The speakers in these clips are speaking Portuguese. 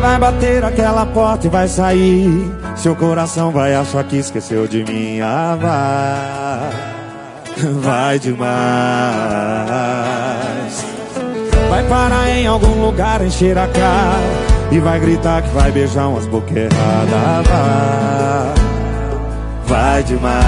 vai bater aquela porta e vai sair. Seu coração vai achar que esqueceu de mim. Ah, vai demais. Vai parar em algum lugar, encher a cara e vai gritar que vai beijar umas bocas erradas. Vai demais.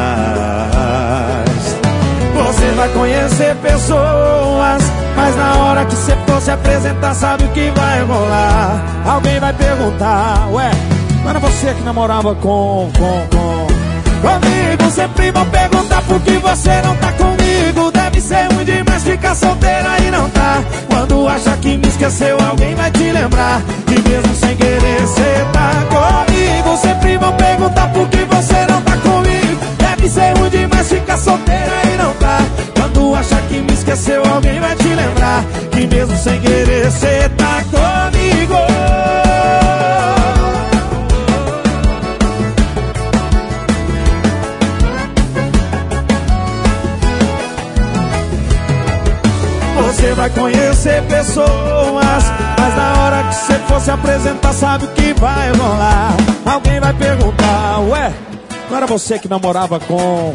Você vai conhecer pessoas, mas na hora que você for se apresentar, sabe o que vai rolar? Alguém vai perguntar: ué, não era você que namorava comigo? Sempre vão perguntar por que você não tá comigo. Deve ser ruim demais ficar solteira e não tá. Quando acha que me esqueceu, alguém vai te lembrar que mesmo sem querer você tá comigo. Sempre vão perguntar por que você não tá comigo. Deve ser ruim demais ficar solteira e não tá. Quando acha que me esqueceu, alguém vai te lembrar que mesmo sem querer você tá comigo. Você vai conhecer pessoas, mas na hora que você for se apresentar, sabe o que vai rolar? Alguém vai perguntar: ué, não era você que namorava comigo?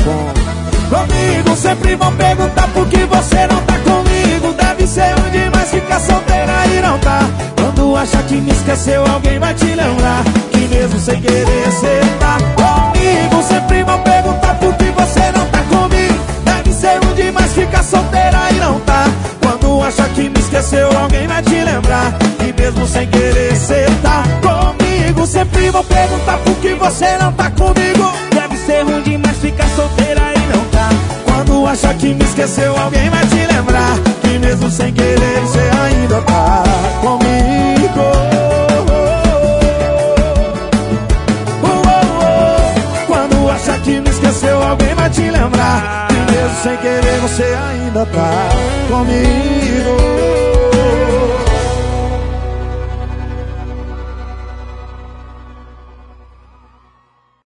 Sempre vão perguntar por que você não tá comigo. Deve ser ruim demais ficar solteira e não tá. Quando acha que me esqueceu, alguém vai te lembrar que mesmo sem querer você tá comigo. Sempre vão perguntar por que você não tá comigo. Deve ser ruim demais ficar solteira e não tá. Quando acha que me esqueceu, alguém vai te lembrar que mesmo sem querer você tá comigo. Sempre vão perguntar por que você não tá comigo. Deve ser ruim demais ficar solteira e não tá. Quando acha que me esqueceu, alguém vai te lembrar que mesmo sem querer você ainda tá comigo. Quando acha que me esqueceu, alguém vai te lembrar que mesmo sem querer você ainda tá comigo.